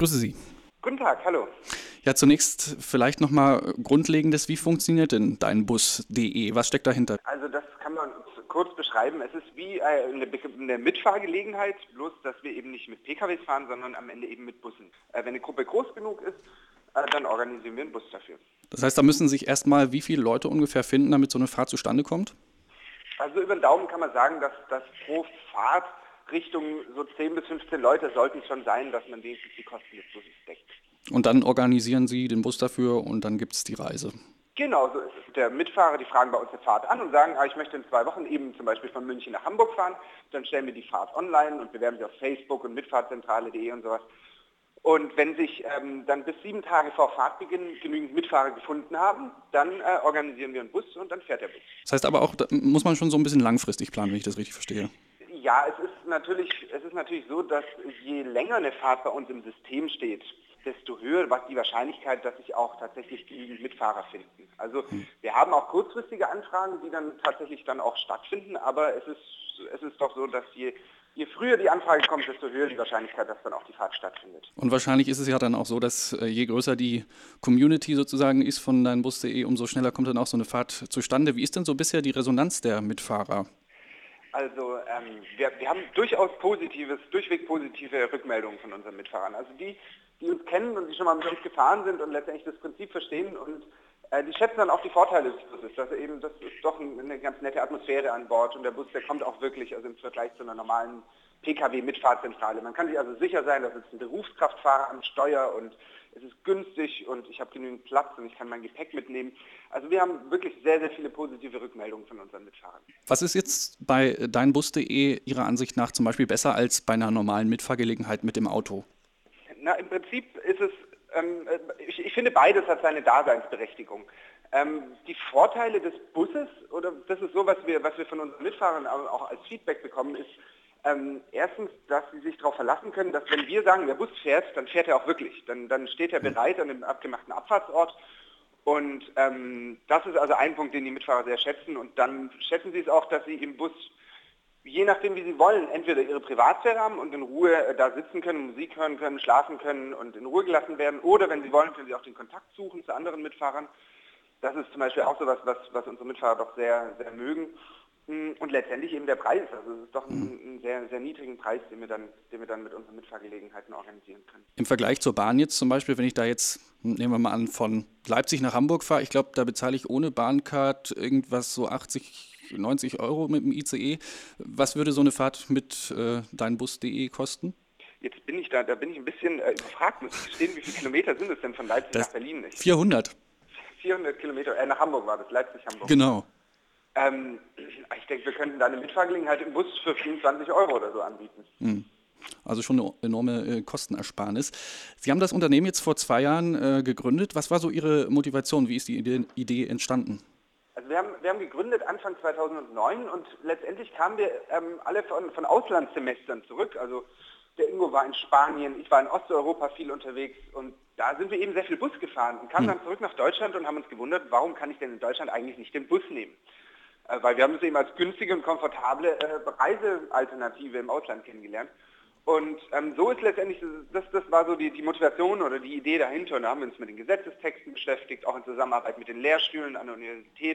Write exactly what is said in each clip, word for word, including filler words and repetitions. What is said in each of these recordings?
grüße Sie. Guten Tag, hallo. Ja, zunächst vielleicht nochmal Grundlegendes. Wie funktioniert denn deinbus punkt de? Was steckt dahinter? Also das kann man kurz beschreiben. Es ist wie eine, eine Mitfahrgelegenheit, bloß dass wir eben nicht mit P K Ws fahren, sondern am Ende eben mit Bussen. Wenn eine Gruppe groß genug ist, dann organisieren wir einen Bus dafür. Das heißt, da müssen sich erstmal wie viele Leute ungefähr finden, damit so eine Fahrt zustande kommt? Also über den Daumen kann man sagen, dass, dass pro Fahrt Richtung so zehn bis fünfzehn Leute sollten es schon sein, dass man wenigstens die Kosten des Busses deckt. Und dann organisieren Sie den Bus dafür und dann gibt es die Reise. Genau, so ist es. Der Mitfahrer, die fragen bei uns eine Fahrt an und sagen, ah, ich möchte in zwei Wochen eben zum Beispiel von München nach Hamburg fahren. Dann stellen wir die Fahrt online und bewerben sie auf Facebook und mitfahrzentrale punkt de und sowas. Und wenn sich ähm, dann bis sieben Tage vor Fahrtbeginn genügend Mitfahrer gefunden haben, dann äh, organisieren wir einen Bus und dann fährt der Bus. Das heißt aber auch, da muss man schon so ein bisschen langfristig planen, wenn ich das richtig verstehe. Ja, es ist natürlich, es ist natürlich so, dass je länger eine Fahrt bei uns im System steht, desto höher war die Wahrscheinlichkeit, dass sich auch tatsächlich genügend Mitfahrer finden. Also hm. wir haben auch kurzfristige Anfragen, die dann tatsächlich dann auch stattfinden, aber es ist, es ist doch so, dass je, je früher die Anfrage kommt, desto höher die Wahrscheinlichkeit, dass dann auch die Fahrt stattfindet. Und wahrscheinlich ist es ja dann auch so, dass äh, je größer die Community sozusagen ist von deinbus punkt de, umso schneller kommt dann auch so eine Fahrt zustande. Wie ist denn so bisher die Resonanz der Mitfahrer? Also ähm, wir, wir haben durchaus positives, durchweg positive Rückmeldungen von unseren Mitfahrern. Also die, die uns kennen und die schon mal mit uns gefahren sind und letztendlich das Prinzip verstehen und äh, die schätzen dann auch die Vorteile des Busses. Also eben, das ist doch ein, eine ganz nette Atmosphäre an Bord und der Bus, der kommt auch wirklich, also im Vergleich zu einer normalen P K W-Mitfahrzentrale. Man kann sich also sicher sein, dass es ein Berufskraftfahrer am Steuer und es ist günstig und ich habe genügend Platz und ich kann mein Gepäck mitnehmen. Also wir haben wirklich sehr, sehr viele positive Rückmeldungen von unseren Mitfahrern. Was ist jetzt bei deinbus punkt de Ihrer Ansicht nach zum Beispiel besser als bei einer normalen Mitfahrgelegenheit mit dem Auto? Na, im Prinzip ist es, ähm, ich, ich finde, beides hat seine Daseinsberechtigung. Ähm, die Vorteile des Busses, oder das ist so, was wir, was wir von unseren Mitfahrern auch als Feedback bekommen, ist, Ähm, erstens, dass sie sich darauf verlassen können, dass wenn wir sagen, der Bus fährt, dann fährt er auch wirklich. Dann, dann steht er bereit an dem abgemachten Abfahrtsort. Und ähm, das ist also ein Punkt, den die Mitfahrer sehr schätzen. Und dann schätzen sie es auch, dass sie im Bus, je nachdem wie sie wollen, entweder ihre Privatsphäre haben und in Ruhe äh, da sitzen können, Musik hören können, schlafen können und in Ruhe gelassen werden. Oder wenn sie wollen, können sie auch den Kontakt suchen zu anderen Mitfahrern. Das ist zum Beispiel auch so was, was, was unsere Mitfahrer doch sehr, sehr mögen. Und letztendlich eben der Preis. Also es ist doch ein, ein sehr, sehr niedrigen Preis, den wir, dann, den wir dann mit unseren Mitfahrgelegenheiten organisieren können. Im Vergleich zur Bahn jetzt zum Beispiel, wenn ich da jetzt, nehmen wir mal an, von Leipzig nach Hamburg fahre, ich glaube, da bezahle ich ohne Bahncard irgendwas so achtzig, neunzig Euro mit dem I C E. Was würde so eine Fahrt mit äh, deinbus punkt de kosten? Jetzt bin ich da, da bin ich ein bisschen äh, überfragt, muss ich gestehen, wie viele Kilometer sind es denn von Leipzig das nach Berlin? Nicht? vierhundert. vierhundert Kilometer, äh, nach Hamburg war das, Leipzig-Hamburg. Genau. Ähm, ich denke, wir könnten da eine Mitfahrgelegenheit im Bus für vierundzwanzig Euro oder so anbieten. Hm. Also schon eine enorme äh, Kostenersparnis. Sie haben das Unternehmen jetzt vor zwei Jahren äh, gegründet. Was war so Ihre Motivation? Wie ist die Idee, Idee entstanden? Also wir haben, wir haben gegründet Anfang zweitausendneun und letztendlich kamen wir ähm, alle von, von Auslandssemestern zurück. Also der Ingo war in Spanien, ich war in Osteuropa viel unterwegs und da sind wir eben sehr viel Bus gefahren und kamen hm. dann zurück nach Deutschland und haben uns gewundert, warum kann ich denn in Deutschland eigentlich nicht den Bus nehmen? Weil wir haben es eben als günstige und komfortable äh, Reisealternative im Ausland kennengelernt. Und ähm, so ist letztendlich, das, das war so die, die Motivation oder die Idee dahinter. Und da haben wir uns mit den Gesetzestexten beschäftigt, auch in Zusammenarbeit mit den Lehrstühlen an der Universität.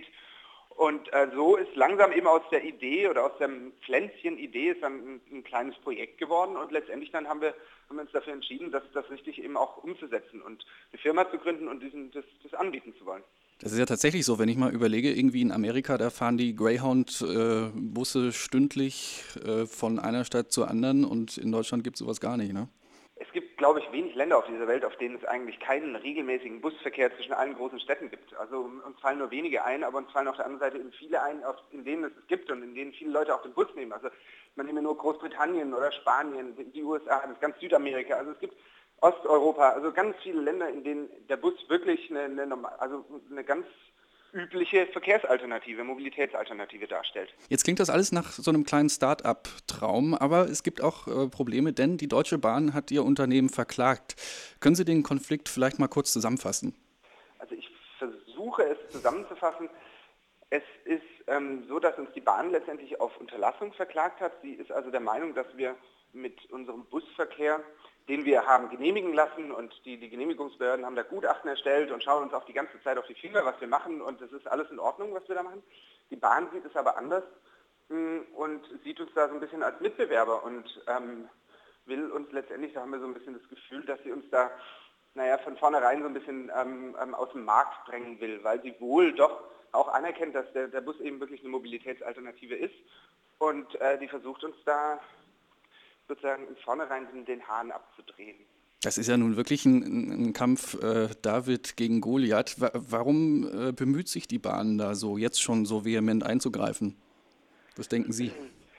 Und äh, so ist langsam eben aus der Idee oder aus dem Pflänzchen Idee ist dann ein, ein kleines Projekt geworden. Und letztendlich dann haben wir, haben wir uns dafür entschieden, das, das richtig eben auch umzusetzen und eine Firma zu gründen und diesen, das, das anbieten zu wollen. Das ist ja tatsächlich so, wenn ich mal überlege, irgendwie in Amerika, da fahren die Greyhound-Busse äh, stündlich äh, von einer Stadt zur anderen und in Deutschland gibt es sowas gar nicht, ne? Es gibt, glaube ich, wenig Länder auf dieser Welt, auf denen es eigentlich keinen regelmäßigen Busverkehr zwischen allen großen Städten gibt. Also uns fallen nur wenige ein, aber uns fallen auf der anderen Seite eben viele ein, in denen es es gibt und in denen viele Leute auch den Bus nehmen. Also man nehme nur Großbritannien oder Spanien, die U S A, das ganz Südamerika. Also es gibt Osteuropa, also ganz viele Länder, in denen der Bus wirklich eine, eine, also eine ganz übliche Verkehrsalternative, Mobilitätsalternative darstellt. Jetzt klingt das alles nach so einem kleinen Start-up-Traum, aber es gibt auch äh, Probleme, denn die Deutsche Bahn hat ihr Unternehmen verklagt. Können Sie den Konflikt vielleicht mal kurz zusammenfassen? Also ich versuche es zusammenzufassen. Es ist ähm, so, dass uns die Bahn letztendlich auf Unterlassung verklagt hat. Sie ist also der Meinung, dass wir mit unserem Busverkehr den wir haben genehmigen lassen und die, die Genehmigungsbehörden haben da Gutachten erstellt und schauen uns auch die ganze Zeit auf die Finger, was wir machen und das ist alles in Ordnung, was wir da machen. Die Bahn sieht es aber anders mh, und sieht uns da so ein bisschen als Mitbewerber und ähm, will uns letztendlich, da haben wir so ein bisschen das Gefühl, dass sie uns da, naja, von vornherein so ein bisschen ähm, ähm, aus dem Markt drängen will, weil sie wohl doch auch anerkennt, dass der, der Bus eben wirklich eine Mobilitätsalternative ist und äh, die versucht uns da sozusagen in vornherein den Hahn abzudrehen. Das ist ja nun wirklich ein, ein Kampf äh, David gegen Goliath. Wa- warum äh, bemüht sich die Bahn da so, jetzt schon so vehement einzugreifen? Was denken Sie?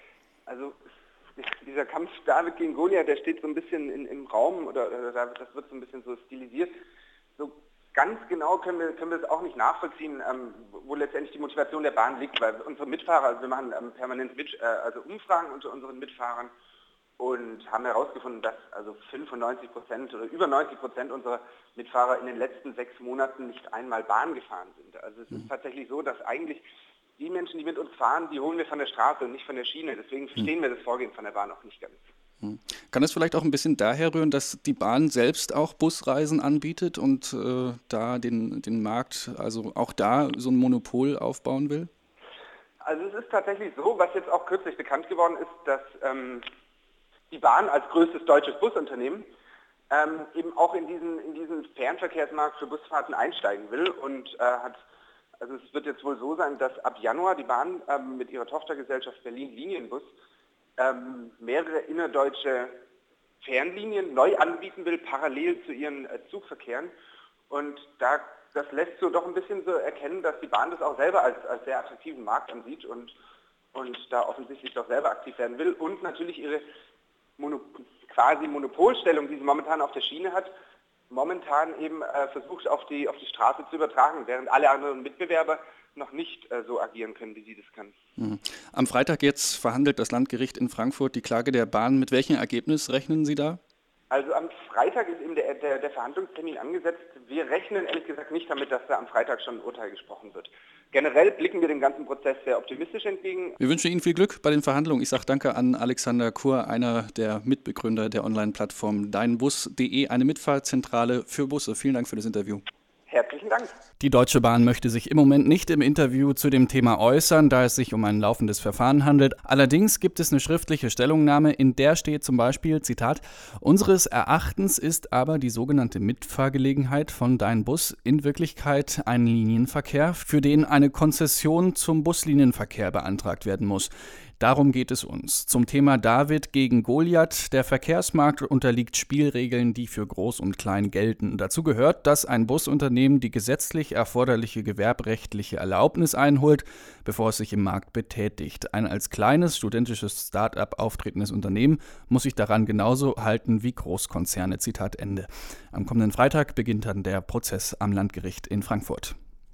Also dieser Kampf David gegen Goliath, der steht so ein bisschen in, im Raum oder, oder das wird so ein bisschen so stilisiert. So ganz genau können wir, können wir es auch nicht nachvollziehen, ähm, wo letztendlich die Motivation der Bahn liegt, weil unsere Mitfahrer, also wir machen ähm, permanent mit, äh, also Umfragen unter unseren Mitfahrern und haben herausgefunden, dass also fünfundneunzig Prozent oder über neunzig Prozent unserer Mitfahrer in den letzten sechs Monaten nicht einmal Bahn gefahren sind. Also es ist tatsächlich so, dass eigentlich die Menschen, die mit uns fahren, die holen wir von der Straße und nicht von der Schiene. Deswegen verstehen wir das Vorgehen von der Bahn auch nicht ganz. Kann es vielleicht auch ein bisschen daher rühren, dass die Bahn selbst auch Busreisen anbietet und äh, da den, den Markt, also auch da so ein Monopol aufbauen will? Also es ist tatsächlich so, was jetzt auch kürzlich bekannt geworden ist, dass ähm, die Bahn als größtes deutsches Busunternehmen ähm, eben auch in diesen, in diesen Fernverkehrsmarkt für Busfahrten einsteigen will und äh, hat, also es wird jetzt wohl so sein, dass ab Januar die Bahn ähm, mit ihrer Tochtergesellschaft Berlin Linienbus ähm, mehrere innerdeutsche Fernlinien neu anbieten will, parallel zu ihren äh, Zugverkehren und da das lässt so doch ein bisschen so erkennen, dass die Bahn das auch selber als, als sehr attraktiven Markt ansieht und, und da offensichtlich doch selber aktiv werden will und natürlich ihre Mono, quasi Monopolstellung, die sie momentan auf der Schiene hat, momentan eben äh, versucht auf die, auf die Straße zu übertragen, während alle anderen Mitbewerber noch nicht äh, so agieren können, wie sie das können. Mhm. Am Freitag jetzt verhandelt das Landgericht in Frankfurt die Klage der Bahn. Mit welchem Ergebnis rechnen Sie da? Also am Freitag ist eben der, der, der Verhandlungstermin angesetzt. Wir rechnen ehrlich gesagt nicht damit, dass da am Freitag schon ein Urteil gesprochen wird. Generell blicken wir dem ganzen Prozess sehr optimistisch entgegen. Wir wünschen Ihnen viel Glück bei den Verhandlungen. Ich sage danke an Alexander Kur, einer der Mitbegründer der Online-Plattform deinbus punkt de, eine Mitfahrzentrale für Busse. Vielen Dank für das Interview. Herzlichen Dank. Die Deutsche Bahn möchte sich im Moment nicht im Interview zu dem Thema äußern, da es sich um ein laufendes Verfahren handelt. Allerdings gibt es eine schriftliche Stellungnahme, in der steht zum Beispiel, Zitat, unseres Erachtens ist aber die sogenannte Mitfahrgelegenheit von deinbus in Wirklichkeit ein Linienverkehr, für den eine Konzession zum Buslinienverkehr beantragt werden muss. Darum geht es uns. Zum Thema David gegen Goliath. Der Verkehrsmarkt unterliegt Spielregeln, die für Groß und Klein gelten. Dazu gehört, dass ein Busunternehmen die gesetzlich erforderliche gewerbrechtliche Erlaubnis einholt, bevor es sich im Markt betätigt. Ein als kleines studentisches Start-up auftretendes Unternehmen muss sich daran genauso halten wie Großkonzerne. Zitat Ende. Am kommenden Freitag beginnt dann der Prozess am Landgericht in Frankfurt.